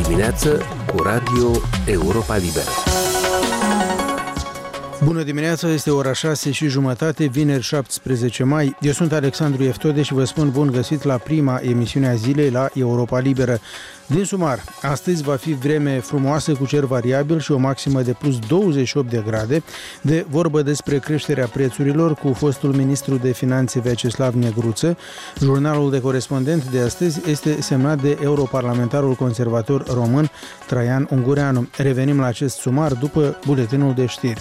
dimineață cu Radio Europa Liberă. Bună dimineața, este ora 6:30, vineri 17 mai. Eu sunt Alexandru Eftode și vă spun bun găsit la prima emisiune a zilei la Europa Liberă. Din sumar, astăzi va fi vreme frumoasă cu cer variabil și o maximă de plus 28 de grade. De vorbă despre creșterea prețurilor cu fostul ministru de finanțe Vyacheslav Negruță. Jurnalul de corespondent de astăzi este semnat de europarlamentarul conservator român Traian Ungureanu. Revenim la acest sumar după buletinul de știri.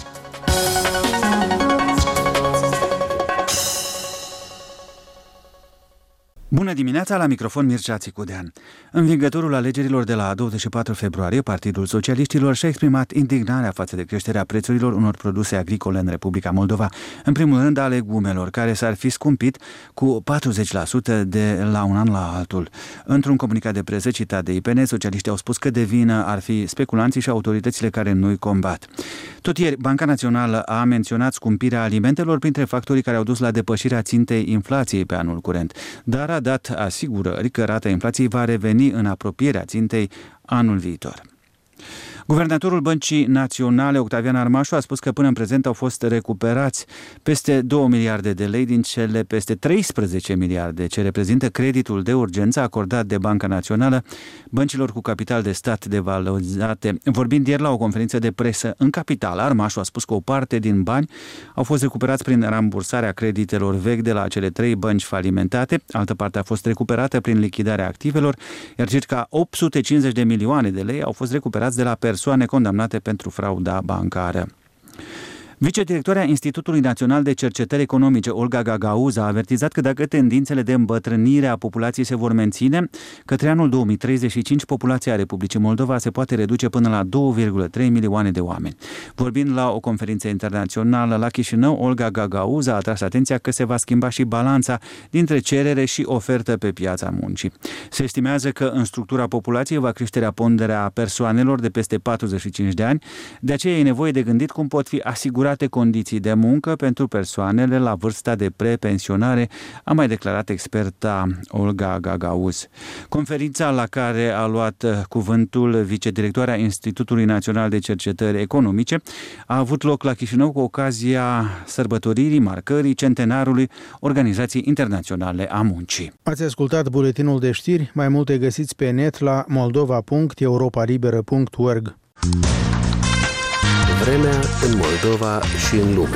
Bună dimineața, la microfon Mircea Țicudean. Învingătorul alegerilor de la 24 februarie, Partidul Socialiștilor și-a exprimat indignarea față de creșterea prețurilor unor produse agricole în Republica Moldova, în primul rând a legumelor, care s-ar fi scumpit cu 40% de la un an la altul. Într-un comunicat de presă citat de IPN, socialiștii au spus că de vină ar fi speculanții și autoritățile care nu-i combat. Tot ieri, Banca Națională a menționat scumpirea alimentelor printre factorii care au dus la depășirea țintei inflației pe anul curent, dar a dat asigurări că rata inflației va reveni în apropierea țintei anul viitor. Guvernatorul Băncii Naționale, Octavian Armașu, a spus că până în prezent au fost recuperați peste 2 miliarde de lei din cele peste 13 miliarde ce reprezintă creditul de urgență acordat de Banca Națională băncilor cu capital de stat devalorizate. Vorbind ieri la o conferință de presă în capitală, Armașu a spus că o parte din bani au fost recuperați prin rambursarea creditelor vechi de la cele 3 bănci falimentate, altă parte a fost recuperată prin lichidarea activelor, iar circa 850 de milioane de lei au fost recuperați de la persoane condamnate pentru frauda bancară. Vicedirectoarea Institutului Național de Cercetări Economice, Olga Gagauz, a avertizat că dacă tendințele de îmbătrânire a populației se vor menține, către anul 2035 populația Republicii Moldova se poate reduce până la 2,3 milioane de oameni. Vorbind la o conferință internațională la Chișinău, Olga Gagauz a atras atenția că se va schimba și balanța dintre cerere și ofertă pe piața muncii. Se estimează că în structura populației va creșterea ponderea persoanelor de peste 45 de ani, de aceea e nevoie de gândit cum pot fi asigurate condiții de muncă pentru persoanele la vârsta de prepensionare, a mai declarat experta Olga Gagauz. Conferința la care a luat cuvântul vicedirectoarea Institutului Național de Cercetări Economice a avut loc la Chișinău cu ocazia sărbătoririi marcării centenarului Organizației Internaționale a Muncii. Ați ascultat buletinul de știri, mai multe găsiți pe net la moldova.europalibera.org. Vremea în Moldova și în lume.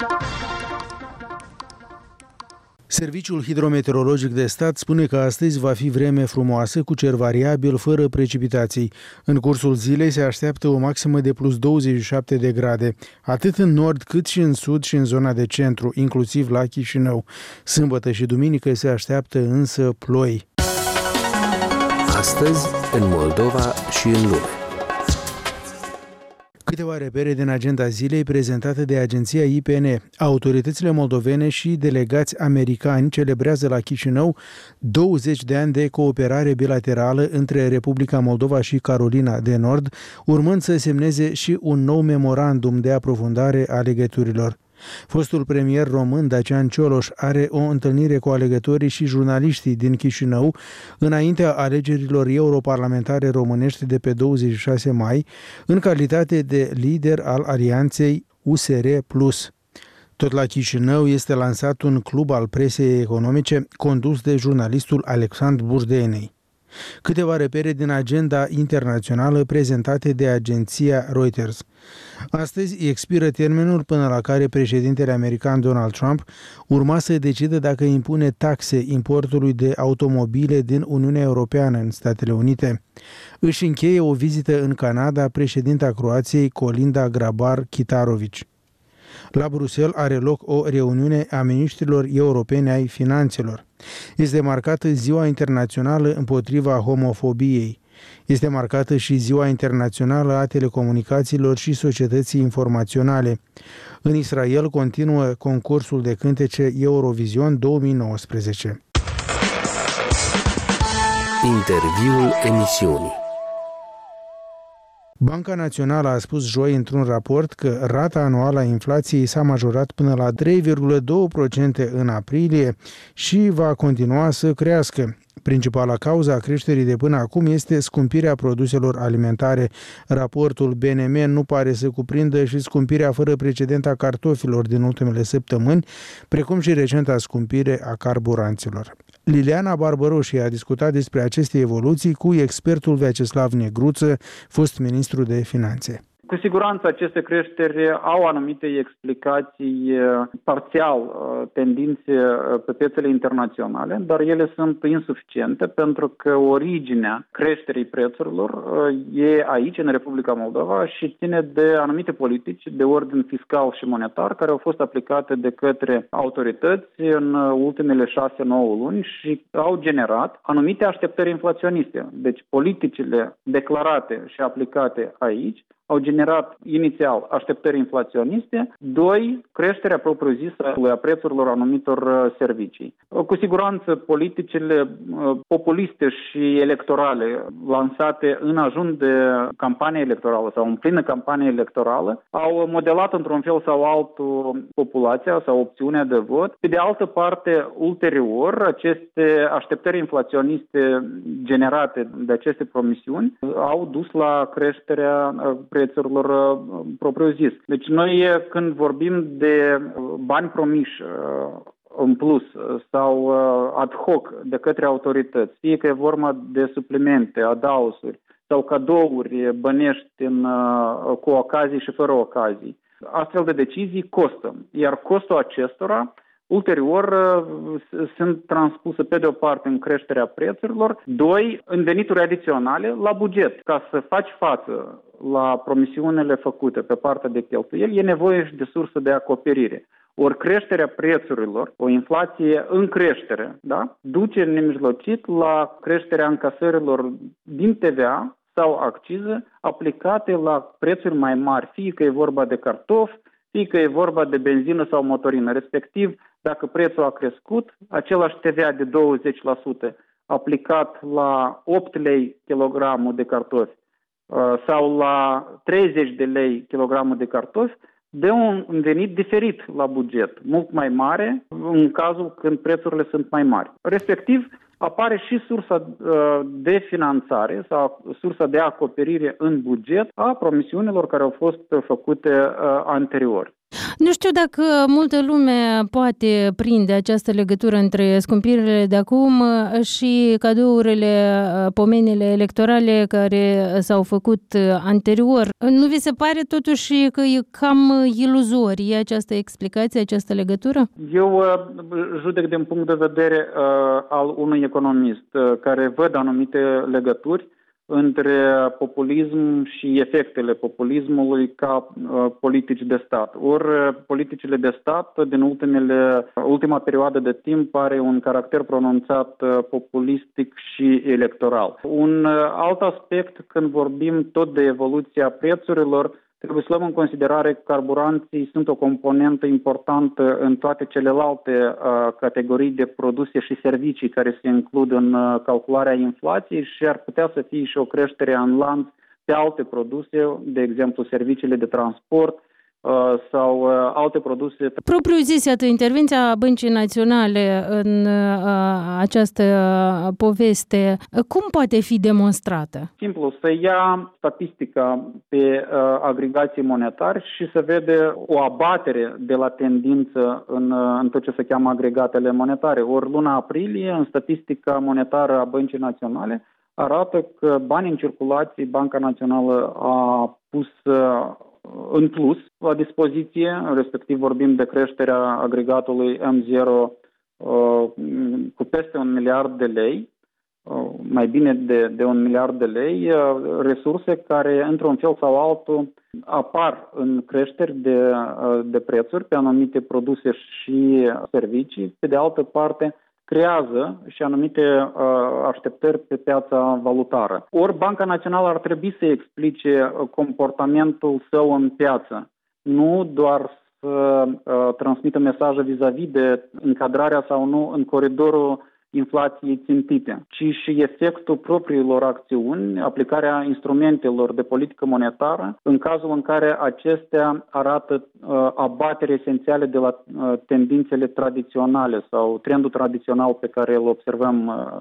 Serviciul Hidrometeorologic de Stat spune că astăzi va fi vreme frumoasă cu cer variabil fără precipitații. În cursul zilei se așteaptă o maximă de plus 27 de grade, atât în nord cât și în sud și în zona de centru, inclusiv la Chișinău. Sâmbătă și duminică se așteaptă însă ploi. Astăzi în Moldova și în lume. Câteva repere din agenda zilei prezentată de agenția IPN. Autoritățile moldovene și delegați americani celebrează la Chișinău 20 de ani de cooperare bilaterală între Republica Moldova și Carolina de Nord, urmând să semneze și un nou memorandum de aprofundare a legăturilor. Fostul premier român Dacian Cioloș are o întâlnire cu alegătorii și jurnaliștii din Chișinău înaintea alegerilor europarlamentare românești de pe 26 mai, în calitate de lider al alianței USR+. Tot la Chișinău este lansat un club al presei economice condus de jurnalistul Alexandru Burdenei. Câteva repere din agenda internațională prezentate de agenția Reuters. Astăzi expiră termenul până la care președintele american Donald Trump urma să decidă dacă impune taxe importului de automobile din Uniunea Europeană în Statele Unite. Își încheie o vizită în Canada președinta Croației Kolinda Grabar-Kitarović. La Bruxelles are loc o reuniune a miniștrilor europeni ai finanțelor. Este marcată Ziua Internațională împotriva homofobiei. Este marcată și Ziua Internațională a Telecomunicațiilor și Societății Informaționale. În Israel continuă concursul de cântece Eurovision 2019. Interviul emisiunii. Banca Națională a spus joi într-un raport că rata anuală a inflației s-a majorat până la 3,2% în aprilie și va continua să crească. Principala cauză a creșterii de până acum este scumpirea produselor alimentare. Raportul BNM nu pare să cuprindă și scumpirea fără precedent a cartofilor din ultimele săptămâni, precum și recenta scumpire a carburanților. Liliana Barbaroși a discutat despre aceste evoluții cu expertul Vyacheslav Negruță, fost ministru de Finanțe. Cu siguranță aceste creșteri au anumite explicații parțial tendințe pe piețele internaționale, dar ele sunt insuficiente pentru că originea creșterii prețurilor e aici, în Republica Moldova, și ține de anumite politici de ordin fiscal și monetar care au fost aplicate de către autorități în ultimele 6-9 luni și au generat anumite așteptări inflaționiste. Deci politicile declarate și aplicate aici au generat inițial așteptări inflaționiste, 2, creșterea propriu-zisă a prețurilor anumitor servicii. Cu siguranță politicile populiste și electorale lansate în ajun de campanie electorală sau în plină campanie electorală au modelat într-un fel sau altul populația sau opțiunea de vot. Pe de altă parte, ulterior, aceste așteptări inflaționiste generate de aceste promisiuni au dus la creșterea prețurilor propriu-zis. Deci noi când vorbim de bani promiși în plus sau ad hoc de către autorități, fie că e vorba de suplimente, adaosuri sau cadouri bănești cu ocazii și fără ocazii, astfel de decizii costă. Iar costul acestora ulterior sunt transpuse pe de o parte în creșterea prețurilor, 2, în venituri adiționale la buget. Ca să faci față la promisiunile făcute pe partea de cheltuieli, e nevoie și de sursă de acoperire. Ori creșterea prețurilor, o inflație în creștere, da, duce nemijlocit la creșterea încasărilor din TVA sau acciză aplicate la prețuri mai mari, fie că e vorba de cartofi, fie că e vorba de benzină sau motorină. Respectiv, dacă prețul a crescut, același TVA de 20% aplicat la 8 lei kilogramul de cartofi sau la 30 de lei kilogramul de cartofi, dă un venit diferit la buget, mult mai mare în cazul când prețurile sunt mai mari. Respectiv, apare și sursa de finanțare sau sursa de acoperire în buget a promisiunilor care au fost făcute anterior. Nu știu dacă multă lume poate prinde această legătură între scumpirile de acum și cadourile, pomenile electorale care s-au făcut anterior. Nu vi se pare totuși că e cam iluzorie această explicație, această legătură? Eu judec din punct de vedere al unui economist care văd anumite legături între populism și efectele populismului ca politici de stat. Ori politicile de stat din ultima perioadă de timp are un caracter pronunțat populistic și electoral. Un alt aspect când vorbim tot de evoluția prețurilor, trebuie să luăm în considerare că carburanții sunt o componentă importantă în toate celelalte categorii de produse și servicii care se includ în calcularea inflației și ar putea să fie și o creștere în lanț pe alte produse, de exemplu serviciile de transport sau alte produse. Propriu zis, iată, intervenția Băncii Naționale în această poveste, cum poate fi demonstrată? Simplu, să ia statistica pe agregații monetari și să vede o abatere de la tendință în tot ce se cheamă agregatele monetare. Ori luna aprilie, în statistica monetară a Băncii Naționale, arată că banii în circulație, Banca Națională a pus în plus la dispoziție, respectiv vorbim de creșterea agregatului M0 cu peste 1 miliard de lei, mai bine de 1 miliard de lei, resurse care, într-un fel sau altul, apar în creșteri de prețuri pe anumite produse și servicii. Pe de altă parte, creează și anumite așteptări pe piața valutară. Ori Banca Națională ar trebui să explice comportamentul său în piață, nu doar să transmită mesaje vis-a-vis de încadrarea sau nu în coridorul inflației țintite, ci și efectul propriilor acțiuni, aplicarea instrumentelor de politică monetară în cazul în care acestea arată abatere esențiale de la tendințele tradiționale sau trendul tradițional pe care îl observăm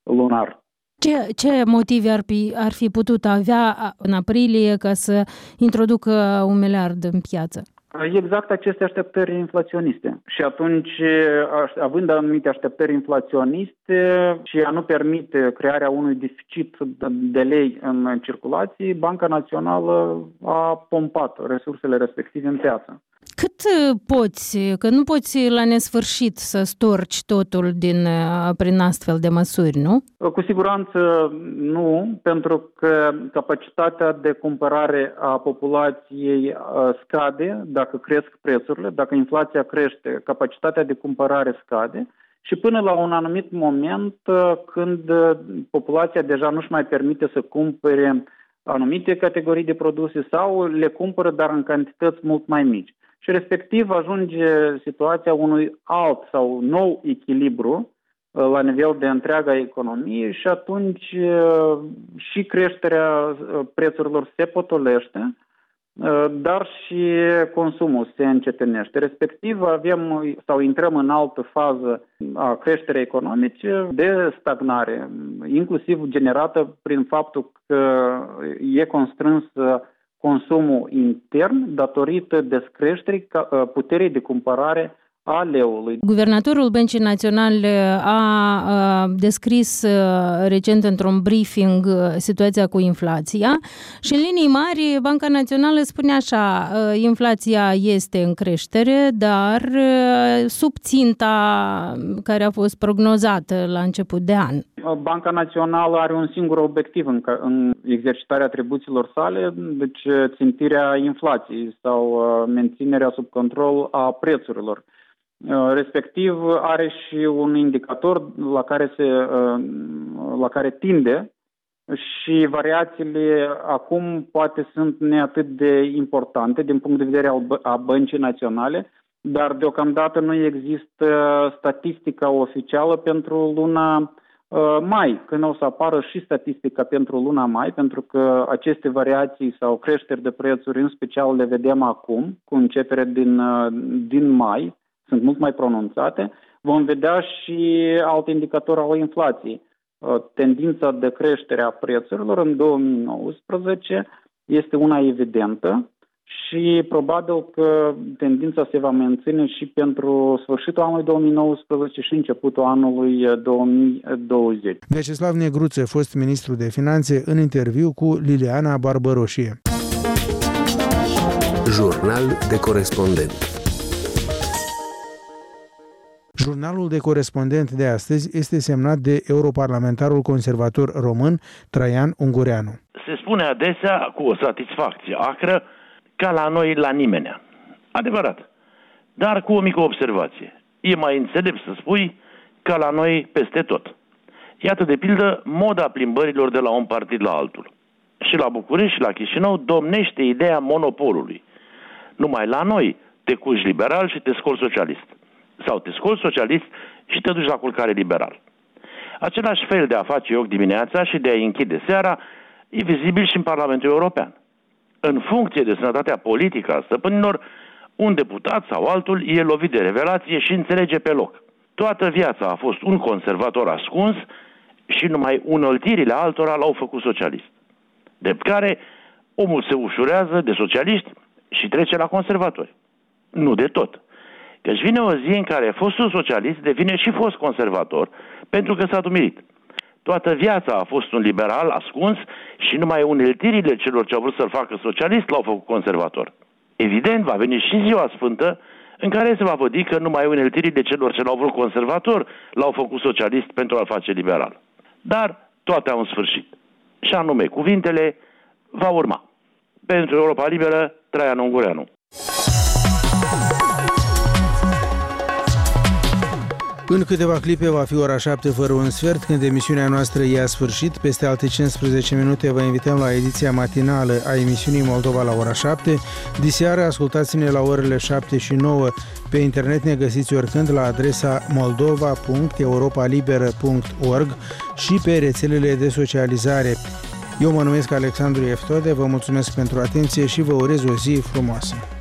lunar. Ce motive ar fi putut avea în aprilie ca să introducă 1 miliard în piață? Exact aceste așteptări inflaționiste. Și atunci, având anumite așteptări inflaționiste și a nu permite crearea unui deficit de lei în circulație, Banca Națională a pompat resursele respective în piață. Cât poți, că nu poți la nesfârșit să storci totul prin astfel de măsuri, nu? Cu siguranță nu, pentru că capacitatea de cumpărare a populației scade dacă cresc prețurile, dacă inflația crește, capacitatea de cumpărare scade și până la un anumit moment când populația deja nu-și mai permite să cumpere anumite categorii de produse sau le cumpără, dar în cantități mult mai mici. Și respectiv ajunge situația unui alt sau nou echilibru la nivel de întreaga economie și atunci și creșterea prețurilor se potolește, dar și consumul se încetinește. Respectiv intrăm în altă fază a creșterii economice de stagnare, inclusiv generată prin faptul că e constrâns consumul intern datorită descreșterii puterii de cumpărare a leului. Guvernatorul Băncii Naționale a descris recent într-un briefing situația cu inflația și în linii mari Banca Națională spune așa, inflația este în creștere, dar sub ținta care a fost prognozată la început de an. Banca Națională are un singur obiectiv în exercitarea atribuțiilor sale, deci țintirea inflației sau menținerea sub control a prețurilor. Respectiv are și un indicator la care tinde și variațiile acum poate sunt neatât de importante din punct de vedere a Băncii Naționale, dar deocamdată nu există statistica oficială pentru luna mai, când o să apară și statistica pentru luna mai, pentru că aceste variații sau creșteri de prețuri în special le vedem acum, cu începere din mai, sunt mult mai pronunțate, vom vedea și alt indicator al inflației. Tendința de creștere a prețurilor în 2019 este una evidentă și probabil că tendința se va menține și pentru sfârșitul anului 2019 și începutul anului 2020. Vyacheslav Negruță, fost ministru de finanțe, în interviu cu Liliana Barbăroșie. Jurnal de corespondent. Jurnalul de corespondent de astăzi este semnat de europarlamentarul conservator român Traian Ungureanu. Se spune adesea cu o satisfacție acră ca la noi la nimenea. Adevărat, dar cu o mică observație. E mai înțelept să spui ca la noi peste tot. Iată de pildă moda plimbărilor de la un partid la altul. Și la București și la Chișinău domnește ideea monopolului. Numai la noi te culci liberal și te scoli socialist. Sau te scoli socialist și te duci la culcare liberal. Același fel de a face ochi dimineața și de a închide seara e vizibil și în Parlamentul European. În funcție de sănătatea politică a stăpânilor, un deputat sau altul e lovit de revelație și înțelege pe loc. Toată viața a fost un conservator ascuns și numai unăltirile altora l-au făcut socialist. Drept care, omul se ușurează de socialiști și trece la conservatori. Nu de tot. Căci vine o zi în care fostul socialist devine și fost conservator pentru că s-a dumirit. Toată viața a fost un liberal ascuns și numai uneltirile celor ce au vrut să-l facă socialist l-au făcut conservator. Evident, va veni și ziua sfântă în care se va vădi că numai uneltirile celor ce l-au vrut conservator l-au făcut socialist pentru a-l face liberal. Dar toate au un sfârșit. Și anume, cuvintele va urma. Pentru Europa Liberă, Traian Ungureanu. În câteva clipe va fi ora 7 fără un sfert, când emisiunea noastră ia sfârșit. Peste alte 15 minute vă invităm la ediția matinală a emisiunii Moldova la ora 7. Diseară ascultați-ne la orele 7 și 9. Pe internet ne găsiți oricând la adresa moldova.europalibera.org și pe rețelele de socializare. Eu mă numesc Alexandru Eftode, vă mulțumesc pentru atenție și vă urez o zi frumoasă.